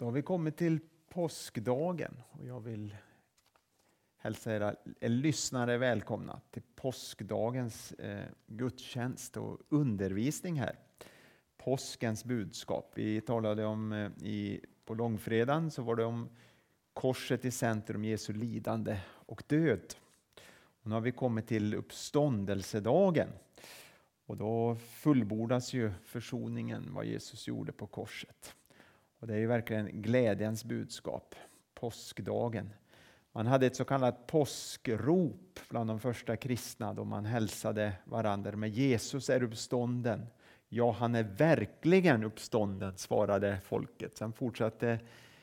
Då har vi kommit till påskdagen och jag vill hälsa era lyssnare välkomna till påskdagens gudstjänst och undervisning här. Påskens budskap. Vi talade om på långfredagen så var det om korset i centrum, Jesu lidande och död. Och nu har vi kommit till uppståndelsedagen. Och då fullbordas ju försoningen vad Jesus gjorde på korset. Och det är ju verkligen glädjens budskap, påskdagen. Man hade ett så kallat påskrop bland de första kristna då man hälsade varandra med Jesus är uppstånden. Ja, han är verkligen uppstånden, svarade folket. Sen fortsatte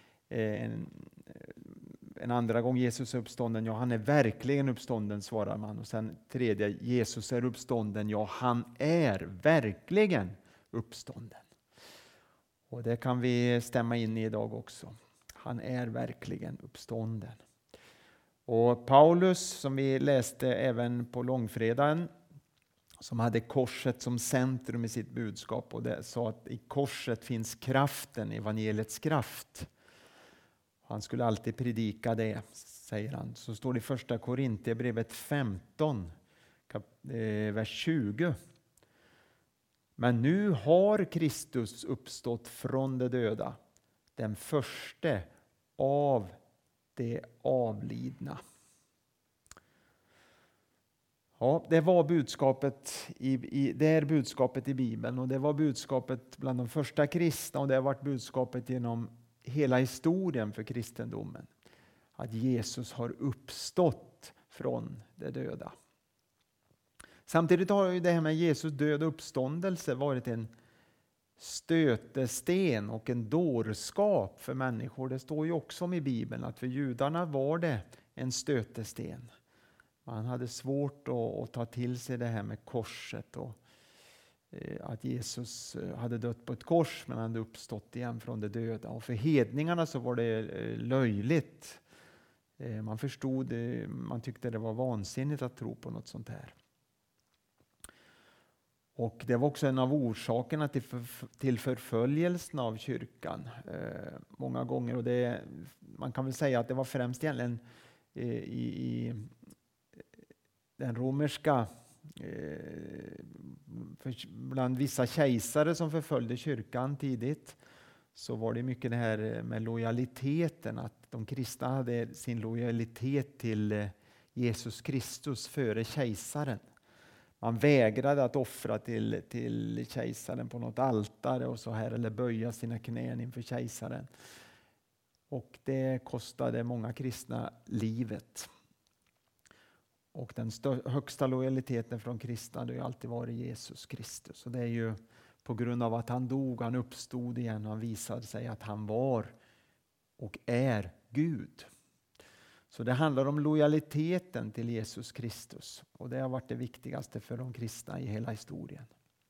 en andra gång Jesus är uppstånden. Ja, han är verkligen uppstånden, svarar man. Och sen tredje, Jesus är uppstånden. Ja, han är verkligen uppstånden. Och det kan vi stämma in i idag också. Han är verkligen uppstånden. Och Paulus, som vi läste även på långfredagen, som hade korset som centrum i sitt budskap och det sa att i korset finns kraften, evangeliets kraft. Han skulle alltid predika det, säger han. Så står det i första Korinthierbrevet 15, vers 20. Men nu har Kristus uppstått från de döda, den förste av de avlidna. Ja, det var budskapet det är budskapet i Bibeln och det var budskapet bland de första kristna och det har varit budskapet genom hela historien för kristendomen. Att Jesus har uppstått från de döda. Samtidigt har ju det här med Jesus död och uppståndelse varit en stötesten och en dårskap för människor. Det står ju också om i Bibeln att för judarna var det en stötesten. Man hade svårt att ta till sig det här med korset och att Jesus hade dött på ett kors men hade uppstått igen från de döda. Och för hedningarna så var det löjligt. Man tyckte det var vansinnigt att tro på något sånt här. Och det var också en av orsakerna till förföljelsen av kyrkan många gånger. Och man kan väl säga att det var främst egentligen i den romerska, bland vissa kejsare som förföljde kyrkan tidigt, så var det mycket det här med lojaliteten, att de kristna hade sin lojalitet till Jesus Kristus före kejsaren. Man vägrade att offra till kejsaren på något altare och så här, eller böja sina knän inför kejsaren. Och det kostade många kristna livet. Och den högsta lojaliteten från kristna har ju alltid varit Jesus Kristus. Och det är ju på grund av att han dog, han uppstod igen och han visade sig att han var och är Gud. Så det handlar om lojaliteten till Jesus Kristus. Och det har varit det viktigaste för de kristna i hela historien.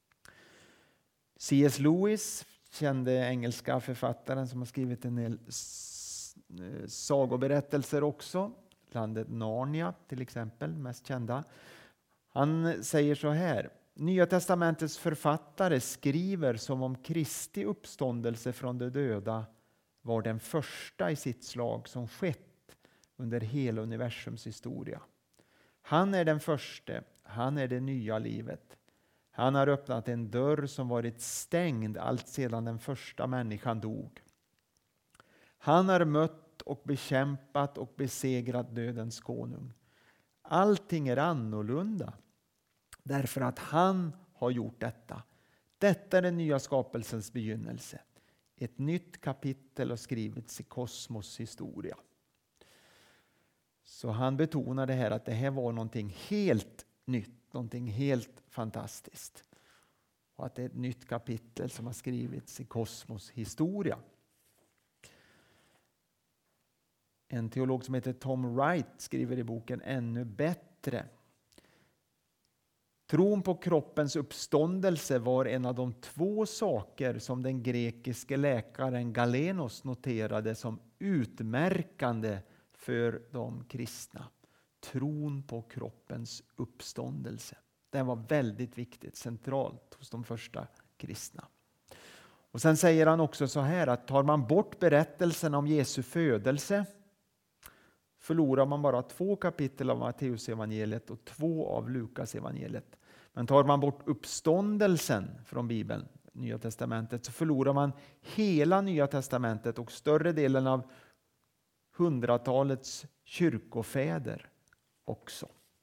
C.S. Lewis, kände engelska författaren som har skrivit en del sagoberättelser också. Landet Narnia till exempel, mest kända. Han säger så här: Nya testamentets författare skriver som om Kristi uppståndelse från de döda var den första i sitt slag som skett under hela universums historia. Han är den förste, han är det nya livet. Han har öppnat en dörr som varit stängd allt sedan den första människan dog. Han har mött och bekämpat och besegrat dödens konung. Allting är annorlunda därför att han har gjort detta. Detta är den nya skapelsens begynnelse. Ett nytt kapitel har skrivits i kosmos historia. Så han betonar det här att det här var någonting helt nytt, någonting helt fantastiskt. Och att det är ett nytt kapitel som har skrivits i kosmos historia. En teolog som heter Tom Wright skriver i boken Ännu bättre. Tron på kroppens uppståndelse var en av de 2 saker som den grekiske läkaren Galenos noterade som utmärkande för de kristna. Tron på kroppens uppståndelse. Det var väldigt viktigt, centralt hos de första kristna. Och sen säger han också så här att tar man bort berättelsen om Jesu födelse förlorar man bara 2 kapitel av Matteusevangeliet och 2 av Lukasevangeliet. Men tar man bort uppståndelsen från Bibeln, Nya testamentet, så förlorar man hela Nya testamentet och större delen av 100-talets kyrkofäder också.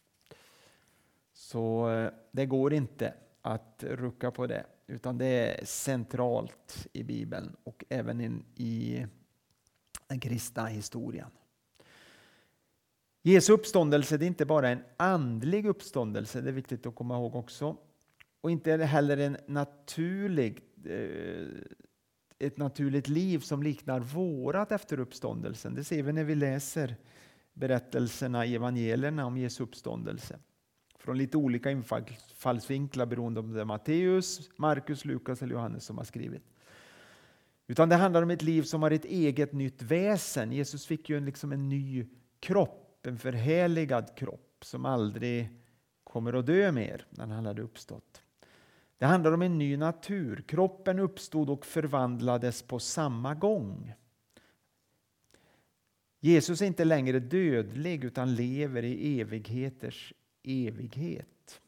Så det går inte att rucka på det, utan det är centralt i Bibeln och även i den kristna historien. Jesu uppståndelse, det är inte bara en andlig uppståndelse, det är viktigt att komma ihåg också. Och inte heller ett naturligt liv som liknar vårat efter uppståndelsen. Det ser vi när vi läser berättelserna i evangelierna om Jesu uppståndelse. Från lite olika infallsvinklar beroende om det är Matteus, Markus, Lukas eller Johannes som har skrivit. Utan det handlar om ett liv som har ett eget nytt väsen. Jesus fick ju liksom en ny kropp. En förhärligad kropp som aldrig kommer att dö mer när han hade uppstått. Det handlar om en ny natur. Kroppen uppstod och förvandlades på samma gång. Jesus är inte längre dödlig utan lever i evigheters evighet.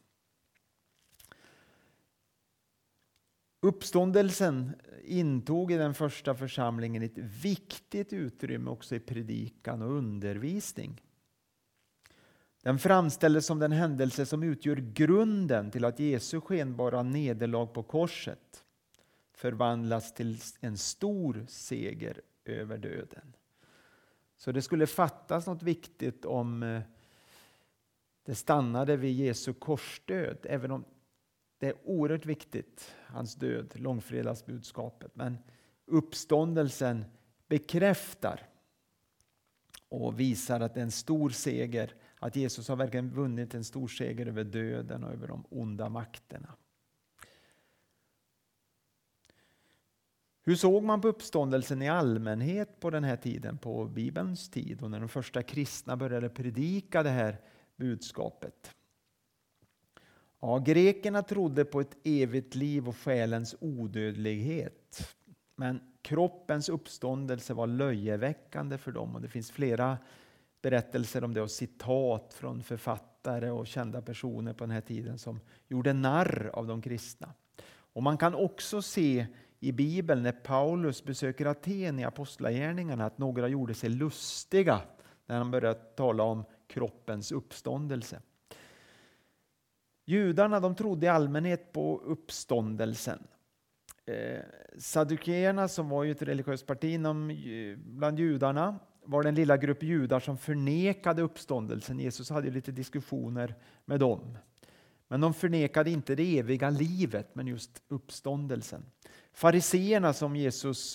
Uppståndelsen intog i den första församlingen ett viktigt utrymme också i predikan och undervisning. Den framställdes som den händelse som utgör grunden till att Jesu skenbara nederlag på korset förvandlas till en stor seger över döden. Så det skulle fattas något viktigt om det stannade vid Jesu korsdöd, även om det är oerhört viktigt, hans död, långfredagsbudskapet. Men uppståndelsen bekräftar och visar att det är en stor seger, att Jesus har verkligen vunnit en stor seger över döden och över de onda makterna. Hur såg man på uppståndelsen i allmänhet på den här tiden, på Bibelns tid och när de första kristna började predika det här budskapet? Ja, grekerna trodde på ett evigt liv och själens odödlighet. Men kroppens uppståndelse var löjeväckande för dem och det finns flera berättelser om det och citat från författare och kända personer på den här tiden som gjorde narr av de kristna. Och man kan också se i Bibeln när Paulus besöker Aten i Apostlagärningarna att några gjorde sig lustiga när han började tala om kroppens uppståndelse. Judarna, de trodde i allmänhet på uppståndelsen. Saddukeerna, som var ju ett religiöst parti bland judarna, var den lilla grupp judar som förnekade uppståndelsen. Jesus hade lite diskussioner med dem. Men de förnekade inte det eviga livet, men just uppståndelsen. Fariseerna, som Jesus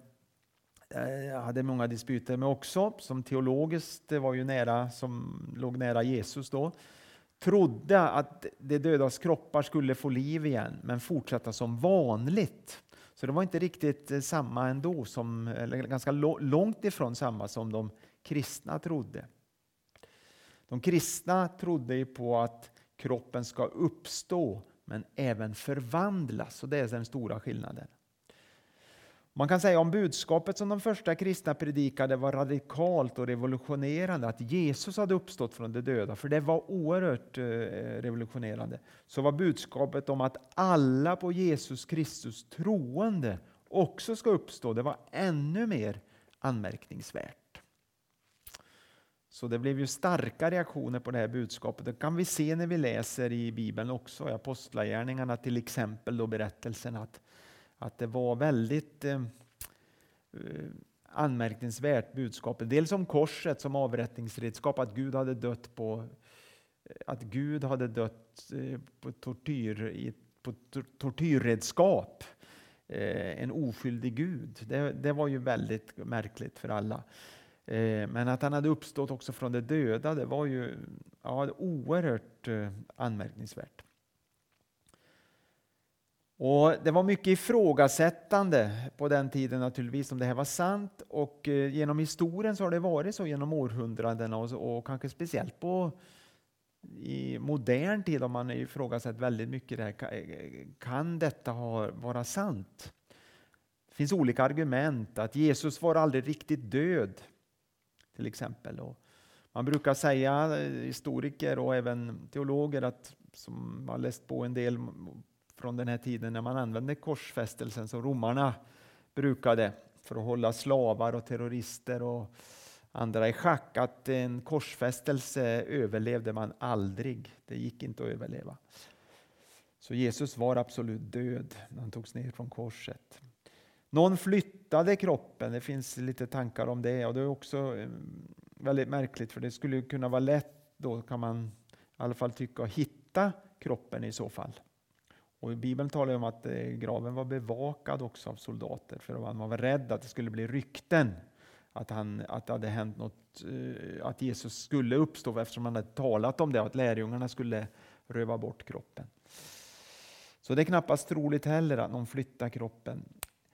hade många disputer med också, som teologiskt det var ju nära, som låg nära Jesus då, trodde att de dödas kroppar skulle få liv igen, men fortsätta som vanligt. Så det var inte riktigt samma ändå, eller ganska långt ifrån samma som de kristna trodde. De kristna trodde ju på att kroppen ska uppstå men även förvandlas, och det är den stora skillnaden. Man kan säga om budskapet som de första kristna predikade var radikalt och revolutionerande, att Jesus hade uppstått från de döda, för det var oerhört revolutionerande. Så var budskapet om att alla på Jesus Kristus troende också ska uppstå, det var ännu mer anmärkningsvärt. Så det blev ju starka reaktioner på det här budskapet. Det kan vi se när vi läser i Bibeln också, i Apostlagärningarna till exempel, då berättelsen att det var väldigt anmärkningsvärt budskapet. Dels om korset som avrättningsredskap, att Gud hade dött på tortyrredskap. En oskyldig Gud. Det var ju väldigt märkligt för alla. Men att han hade uppstått också från de döda, det var ju oerhört anmärkningsvärt. Och det var mycket ifrågasättande på den tiden naturligtvis om det här var sant, och genom historien så har det varit så genom århundradena och kanske speciellt i modern tid har man ifrågasatt väldigt mycket det här. Kan detta vara sant? Det finns olika argument. Att Jesus var aldrig riktigt död, till exempel. Och man brukar säga, historiker och även teologer, att, som har läst på en del från den här tiden när man använde korsfästelsen som romarna brukade för att hålla slavar och terrorister och andra i schack, att en korsfästelse överlevde man aldrig. Det gick inte att överleva. Så Jesus var absolut död när han togs ner från korset. Någon flyttade kroppen, det finns lite tankar om det, och det är också väldigt märkligt, för det skulle kunna vara lätt, då kan man i alla fall tycka, att hitta kroppen i så fall. Och i Bibeln talar om att graven var bevakad också av soldater, för man var rädd att det skulle bli rykten att det hade hänt något, att Jesus skulle uppstå, eftersom man hade talat om det, att lärjungarna skulle röva bort kroppen. Så det är knappast troligt heller att någon flyttar kroppen.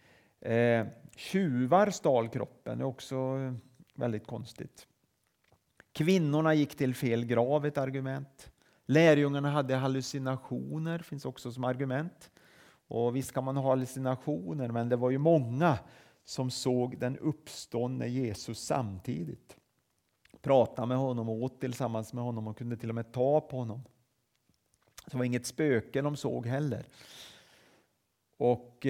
Tjuvar stal kroppen, det är också väldigt konstigt. Kvinnorna gick till fel grav, ett argument. Lärjungarna hade hallucinationer, finns också som argument. Och visst kan man ha hallucinationer, men det var ju många som såg den uppståndne Jesus samtidigt. Pratade med honom och åt tillsammans med honom och kunde till och med ta på honom. Det var inget spöke de såg heller. Och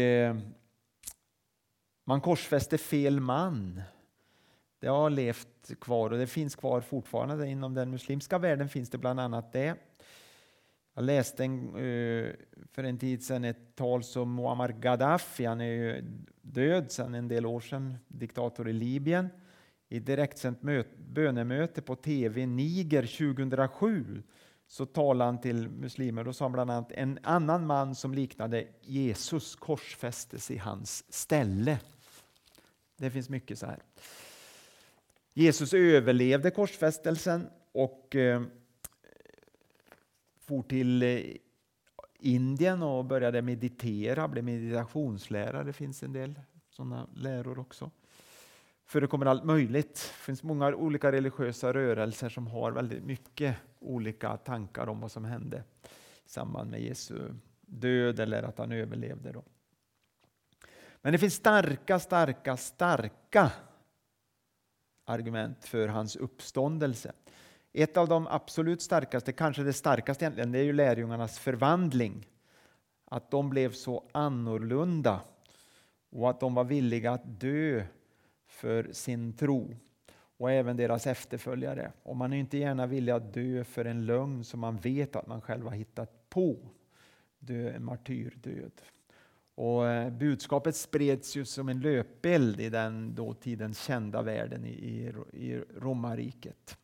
man korsfäste fel man. Det har levt kvar och det finns kvar fortfarande. Inom den muslimska världen finns det bland annat det. Jag läste för en tid sedan ett tal som Muammar Gaddafi, han är ju död sedan en del år sedan, diktator i Libyen. I direktsänt bönemöte på tv Niger 2007 så talade han till muslimer. Då sa han bland annat: en annan man som liknade Jesus korsfästes i hans ställe. Det finns mycket så här. Jesus överlevde korsfästelsen och for till Indien och började meditera, blev meditationslärare. Det finns en del sådana läror också. Förekommer allt möjligt. Det finns många olika religiösa rörelser som har väldigt mycket olika tankar om vad som hände i samband med Jesu död eller att han överlevde då. Men det finns starka argument för hans uppståndelse. Ett av de absolut starkaste, kanske det starkaste egentligen, det är ju lärjungarnas förvandling. Att de blev så annorlunda och att de var villiga att dö för sin tro. Och även deras efterföljare. Och man är inte gärna villig att dö för en lögn som man vet att man själv har hittat på. Dö en martyrdöd. Och budskapet spreds ju som en löpeld i den då tidens kända världen i romarriket.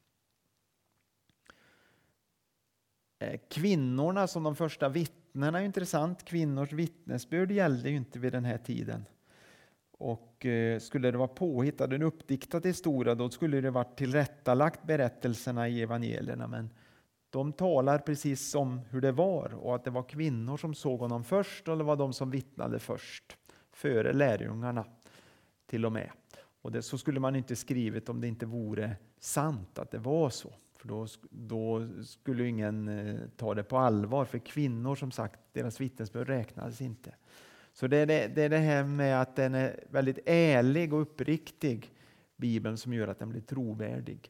Kvinnorna som de första vittnena är intressant. Kvinnors vittnesbörd gällde ju inte vid den här tiden. Och skulle det vara påhittat, en uppdiktad historia, då skulle det varit tillrättalagt berättelserna i evangelierna. Men de talar precis om hur det var och att det var kvinnor som såg honom först, och det var de som vittnade först, före lärjungarna till och med. Och så skulle man inte skrivit om det inte vore sant att det var så. För då skulle ingen ta det på allvar, för kvinnor, som sagt, deras vittnesbörd räknades inte. Så det är det här med att den är väldigt ärlig och uppriktig, Bibeln, som gör att den blir trovärdig.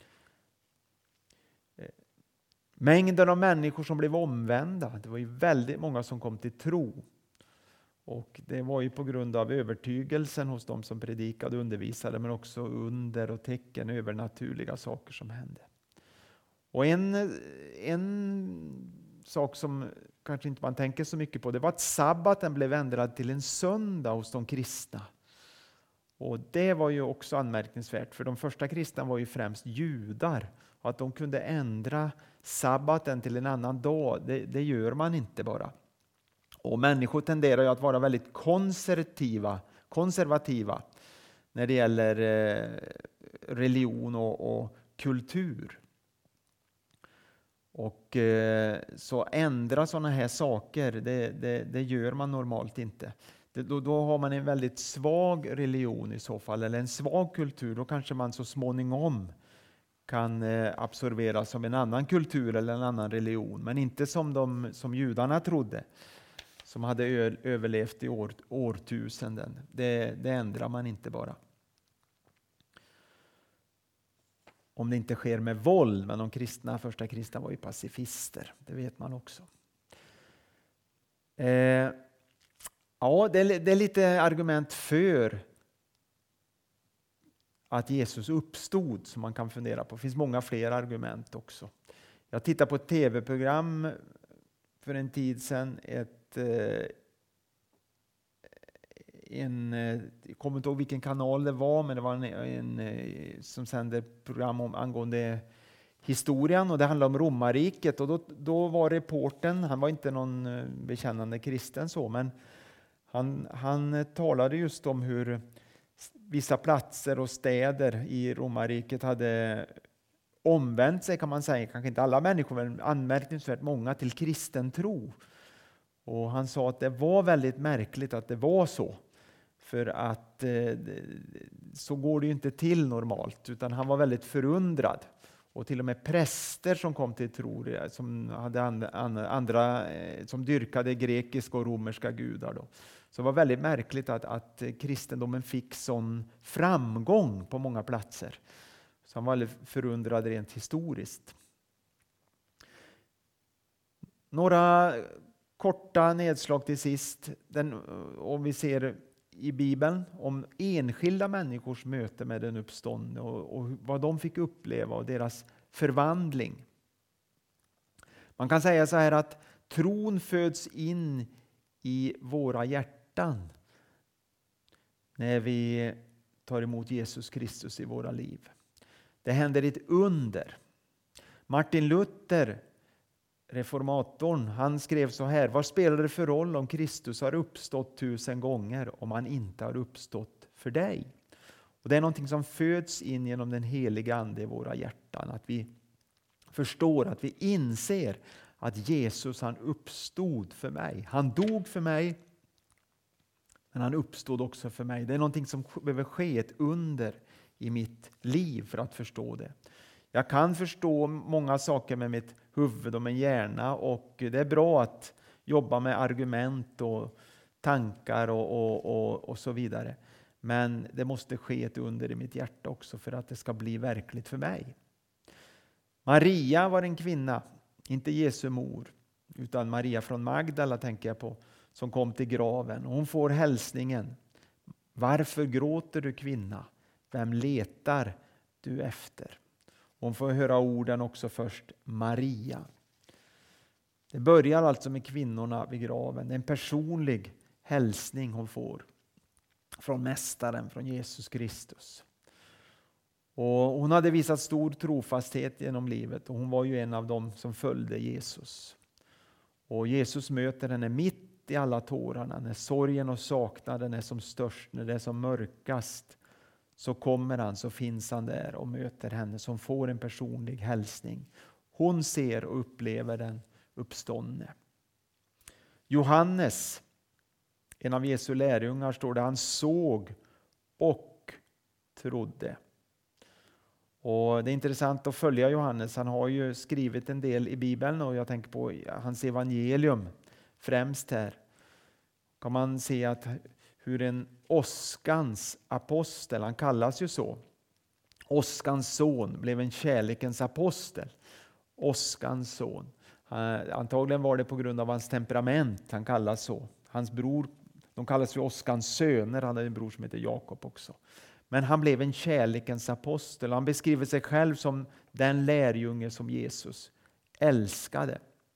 Mängden av människor som blev omvända, det var ju väldigt många som kom till tro. Och det var ju på grund av övertygelsen hos de som predikade och undervisade, men också under och tecken, övernaturliga saker som hände. Och en sak som kanske inte man tänker så mycket på, det var att sabbaten blev ändrad till en söndag hos de kristna. Och det var ju också anmärkningsvärt, för de första kristna var ju främst judar. Och att de kunde ändra sabbaten till en annan dag, det gör man inte bara. Och människor tenderar ju att vara väldigt konservativa när det gäller religion och kultur. Och så ändra sådana här saker, det gör man normalt inte. Då har man en väldigt svag religion i så fall, eller en svag kultur. Då kanske man så småningom kan absorberas som en annan kultur eller en annan religion, men inte som judarna trodde. som hade överlevt i årtusenden. Det ändrar man inte bara. Om det inte sker med våld, men de första kristna var ju pacifister. Det vet man också. Ja, det är lite argument för att Jesus uppstod som man kan fundera på. Det finns många fler argument också. Jag tittade på ett tv-program för en tid sedan. Jag kommer inte ihåg vilken kanal det var, men det var en som sände program angående historien, och det handlade om romarriket. Och då var reportern, han var inte någon bekännande kristen så, men han talade just om hur vissa platser och städer i romarriket hade omvänt sig, kan man säga, kanske inte alla människor, men anmärkningsvärt många, till kristen tro. Och han sa att det var väldigt märkligt att det var så. För att så går det ju inte till normalt, utan han var väldigt förundrad. Och till och med präster som kom till tro, som hade andra som dyrkade grekiska och romerska gudar då. Så det var väldigt märkligt att kristendomen fick sån framgång på många platser. Så han var väldigt förundrad rent historiskt. Några korta nedslag till sist. Om vi ser i Bibeln om enskilda människors möte med den uppståndne och vad de fick uppleva och deras förvandling. Man kan säga så här att tron föds in i våra hjärtan när vi tar emot Jesus Kristus i våra liv. Det händer ett under. Martin Luther, reformatorn, han skrev så här: vad spelar det för roll om Kristus har uppstått 1000 gånger om han inte har uppstått för dig? Och det är någonting som föds in genom den heliga ande i våra hjärtan. Att vi förstår, att vi inser att Jesus, han uppstod för mig. Han dog för mig, men han uppstod också för mig. Det är någonting som behöver ske, ett under i mitt liv för att förstå det. Jag kan förstå många saker med mitt huvud och min hjärna, och det är bra att jobba med argument och tankar och så vidare. Men det måste ske ett under i mitt hjärta också för att det ska bli verkligt för mig. Maria var en kvinna, inte Jesu mor, utan Maria från Magdala tänker jag på, som kom till graven. Hon får hälsningen: varför gråter du, kvinna? Vem letar du efter? Hon får höra orden också först, Maria. Det börjar alltså med kvinnorna vid graven. Det är en personlig hälsning hon får från mästaren, från Jesus Kristus. Och hon hade visat stor trofasthet genom livet, och hon var ju en av dem som följde Jesus. Och Jesus möter henne mitt i alla tårarna, när sorgen och saknaden är som störst, när det är som mörkast. Så kommer han, så finns han där och möter henne, som får en personlig hälsning. Hon ser och upplever den uppståndne. Johannes, en av Jesu lärjungar, står det, han såg och trodde. Och det är intressant att följa Johannes. Han har ju skrivit en del i Bibeln, och jag tänker på hans evangelium främst här. Kan man se att hur en åskans apostel, han kallas ju så, åskans son, blev en kärlekens apostel. Åskans son. Antagligen var det på grund av hans temperament han kallas så. Hans bror, de kallas för åskans söner, han hade en bror som heter Jakob också. Men han blev en kärlekens apostel. Han beskriver sig själv som den lärjunge som Jesus älskade.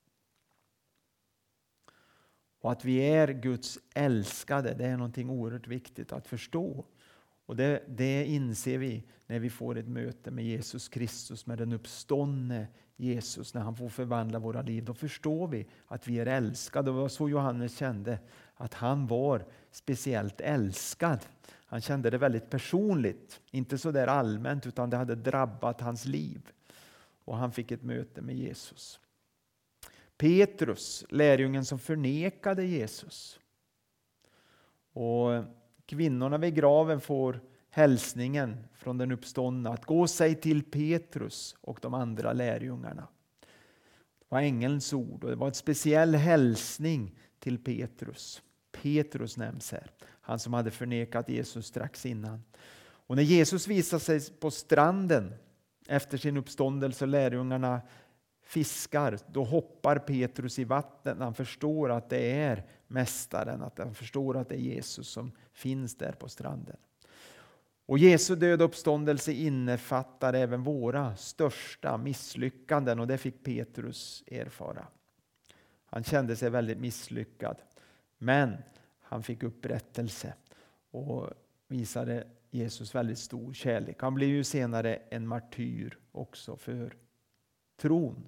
Och att vi är Guds älskade, det är någonting oerhört viktigt att förstå. Och det inser vi när vi får ett möte med Jesus Kristus, med den uppståndne Jesus, när han får förvandla våra liv. Då förstår vi att vi är älskade. Och det var så Johannes kände, att han var speciellt älskad. Han kände det väldigt personligt, inte så där allmänt, utan det hade drabbat hans liv. Och han fick ett möte med Jesus. Petrus, lärjungen som förnekade Jesus. Och kvinnorna vid graven får hälsningen från den uppståndna att gå sig till Petrus och de andra lärjungarna. var ängelns ord och det var en speciell hälsning till Petrus. Petrus nämns här, han som hade förnekat Jesus strax innan. Och när Jesus visar sig på stranden efter sin uppståndelse och lärjungarna fiskar, då hoppar Petrus i vattnet. Han förstår att det är mästaren, att han förstår att det är Jesus som finns där på stranden. Och Jesu död och uppståndelse innefattar även våra största misslyckanden, och det fick Petrus erfara. Han kände sig väldigt misslyckad, men han fick upprättelse och visade Jesus väldigt stor kärlek. Han blev ju senare en martyr också för tron.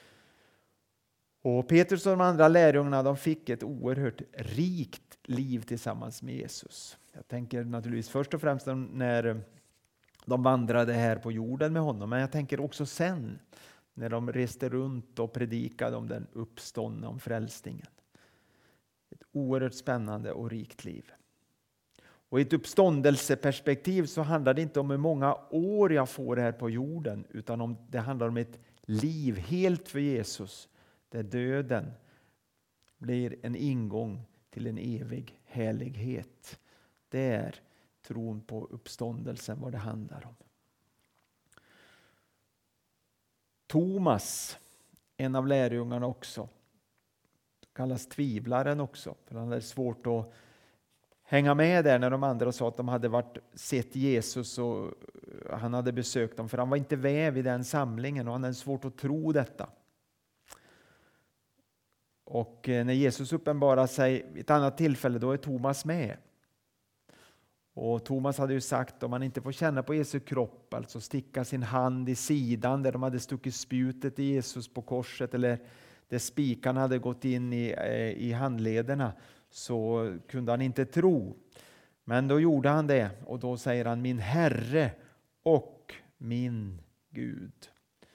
Och Petrus och de andra lärjungarna, de fick ett oerhört rikt liv tillsammans med Jesus. Jag tänker naturligtvis först och främst när de vandrade här på jorden med honom, men jag tänker också sen när de reste runt och predikade om den uppståndne, om frälsningen. Ett oerhört spännande och rikt liv. Och i ett uppståndelseperspektiv så handlar det inte om hur många år jag får här på jorden, utan det handlar om ett liv helt för Jesus, där döden blir en ingång till en evig härlighet. Det är tron på uppståndelsen vad det handlar om. Thomas, en av lärjungarna också, kallas tvivlaren också, för han hade svårt att hänga med där när de andra sa att de hade sett Jesus och han hade besökt dem, för han var inte med vid den samlingen och han hade svårt att tro detta. Och när Jesus uppenbarar sig vid ett annat tillfälle, då är Thomas med. Och Thomas hade ju sagt, om man inte får känna på Jesu kropp, alltså sticka sin hand i sidan där de hade stuckit spjutet i Jesus på korset, eller där spikarna hade gått in i handlederna, så kunde han inte tro. Men då gjorde han det, och då säger han: min Herre och min Gud.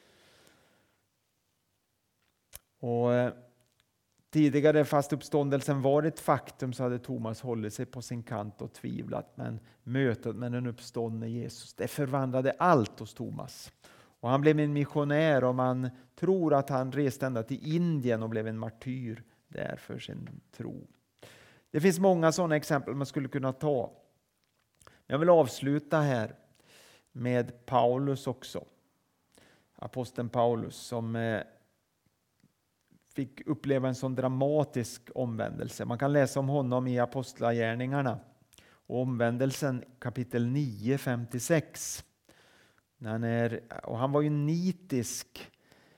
Och tidigare, fast uppståndelsen var ett faktum, så hade Thomas hållit sig på sin kant och tvivlat. Men mötet med den uppståndne Jesus, det förvandlade allt hos Thomas. Och han blev en missionär, och man tror att han reste ända till Indien och blev en martyr där för sin tro. Det finns många sådana exempel man skulle kunna ta. Jag vill avsluta här med Paulus också. Aposteln Paulus som fick uppleva en sån dramatisk omvändelse. Man kan läsa om honom i Apostlagärningarna och omvändelsen kapitel 9, 56. Han var ju nitisk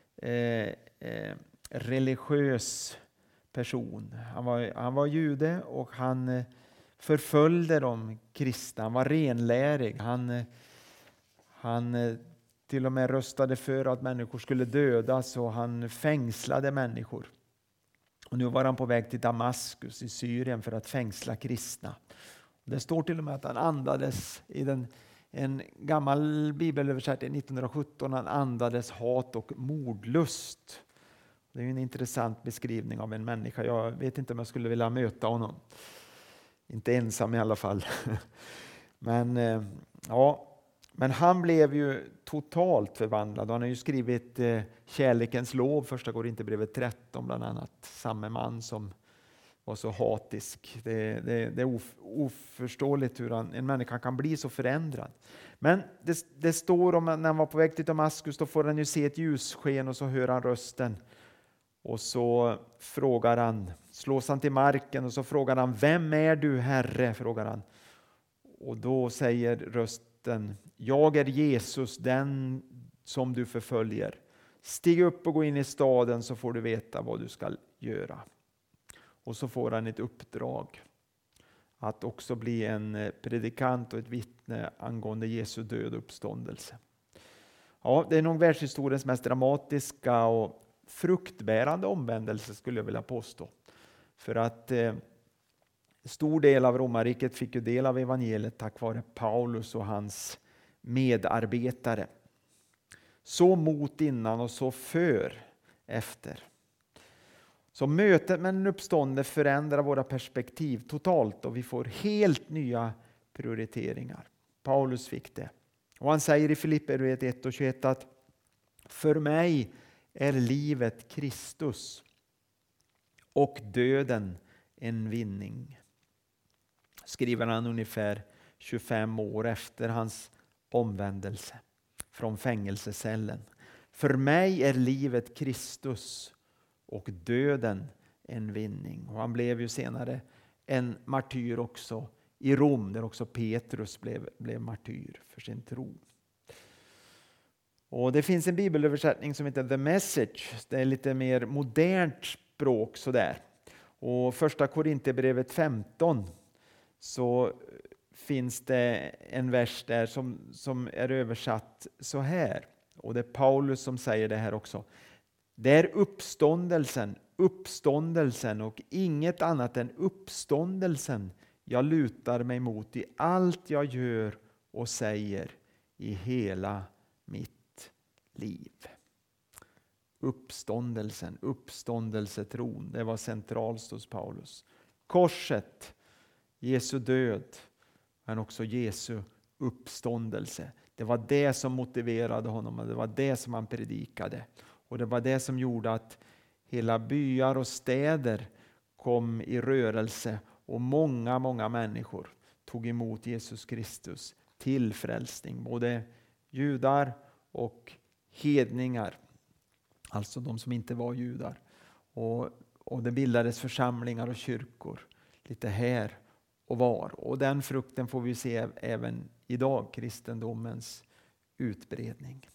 religiös person. Han var jude och han förföljde de kristna. Han var renlärig. Han till och med röstade för att människor skulle dödas, och han fängslade människor. Och nu var han på väg till Damaskus i Syrien för att fängsla kristna. Det står till och med att han andades en gammal bibelöversättning 1917, han andades hat och mordlust. Det är en intressant beskrivning av en människa. Jag vet inte om jag skulle vilja möta honom. Inte ensam i alla fall. Men han blev ju totalt förvandlad. Han har ju skrivit Kärlekens lov, första Korinthierbrevet 13 bland annat. Samme man som var så hatisk. Det är oförståeligt hur en människa kan bli så förändrad. Men det står om när han var på väg till Damaskus, då får han ju se ett ljussken och så hör han rösten. Och så slås han till marken och så frågar han: vem är du, Herre? Frågar han. Och då säger rösten: jag är Jesus, den som du förföljer. Stig upp och gå in i staden, så får du veta vad du ska göra. Och så får han ett uppdrag att också bli en predikant och ett vittne angående Jesu död och uppståndelse. Ja, det är nog världshistoriens mest dramatiska och fruktbärande omvändelse, skulle jag vilja påstå. För att stor del av romarriket fick ju del av evangeliet tack vare Paulus och hans medarbetare. Så mot innan och så för efter. Så mötet med den uppståndne förändrar våra perspektiv totalt, och vi får helt nya prioriteringar. Paulus fick det. Och han säger i Filipperbrevet 1:21 att för mig är livet Kristus och döden en vinning. Skriver han ungefär 25 år efter hans omvändelse från fängelsecellen. För mig är livet Kristus och döden en vinning. Och han blev ju senare en martyr också i Rom, där också Petrus blev martyr för sin tro. Och det finns en bibelöversättning som heter The Message. Det är lite mer modernt språk sådär. Och första Korinthierbrevet 15 så finns det en vers där som är översatt så här. Och det är Paulus som säger det här också. Det är uppståndelsen och inget annat än uppståndelsen jag lutar mig mot i allt jag gör och säger i hela mitt liv. Uppståndelsetron, det var centralt hos Paulus. Korset, Jesu död, men också Jesu uppståndelse. Det var det som motiverade honom och det var det som han predikade. Och det var det som gjorde att hela byar och städer kom i rörelse och många människor tog emot Jesus Kristus till frälsning. Både judar och hedningar, alltså de som inte var judar. Och det bildades församlingar och kyrkor lite här och var. Och den frukten får vi se även idag, kristendomens utbredning.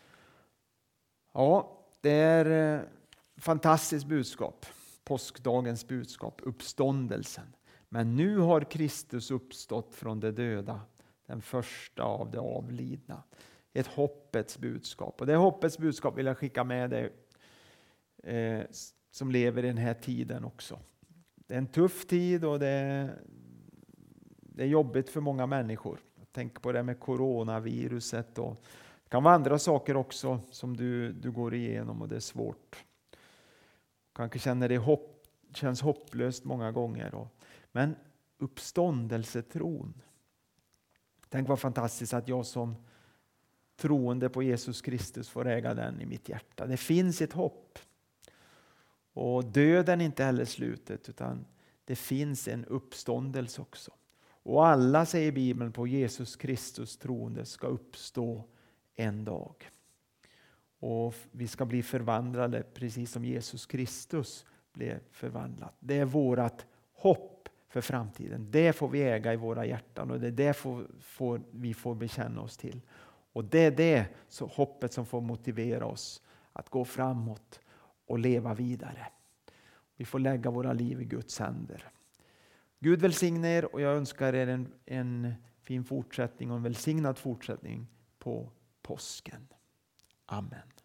Ja, det är fantastiskt budskap. Påskdagens budskap, uppståndelsen. Men nu har Kristus uppstått från de döda, den första av de avlidna. Ett hoppets budskap. Och det hoppets budskap vill jag skicka med dig som lever i den här tiden också. Det är en tuff tid och det är jobbigt för många människor. Tänk på det med coronaviruset och det kan vara andra saker också som du går igenom och det är svårt. Kanske känner det känns hopplöst många gånger. Men uppståndelsetron. Tänk vad fantastiskt att jag som troende på Jesus Kristus får äga den i mitt hjärta. Det finns ett hopp. Och döden är inte heller slutet utan det finns en uppståndelse också. Och alla, säger Bibeln, på Jesus Kristus troende ska uppstå en dag. Och vi ska bli förvandlade precis som Jesus Kristus blev förvandlad. Det är vårat hopp för framtiden. Det får vi äga i våra hjärtan och det är det vi får bekänna oss till. Och det är det hoppet som får motivera oss att gå framåt och leva vidare. Vi får lägga våra liv i Guds händer. Gud välsigne er och jag önskar er en fin fortsättning och en välsignad fortsättning på påsken. Amen.